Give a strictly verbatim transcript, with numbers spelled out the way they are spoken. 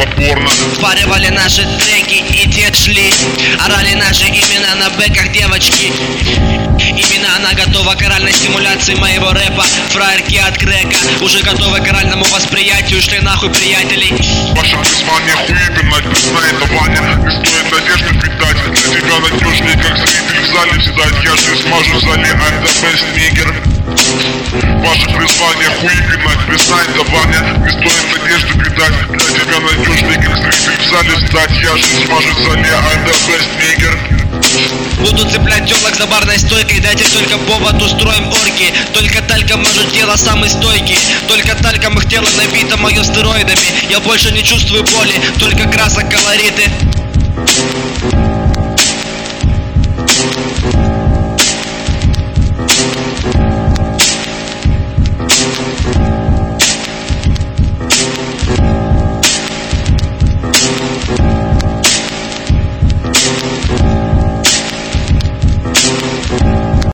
этого порно. Впаривали наши треки и дед шли. Орали наши имена на бэках девочки. Именно она готова к оральной стимуляции моего рэпа. Фраерки от крека уже готовы к оральному восприятию. Шли нахуй приятелей. Ваше призвание хуебина, признай это, Ваня. Не стоит надежды питать. Для тебя надежнее, как зритель в зале сидать. Я же смажу в зале, I'm the best nigger. Ваше призвание хуебина, признай это, Ваня. Не стоит надежды питать. Для тебя надежнее, как зритель в зале сидать. Я же смажу в зале, I'm the best nigger. Буду цеплять телок за барной стойкой. Дайте только повод, устроим орги. Только тальком мажу тело самый стойкий. Только тальком их тело набито мое стероидами. Я больше не чувствую боли, только красок, колориты.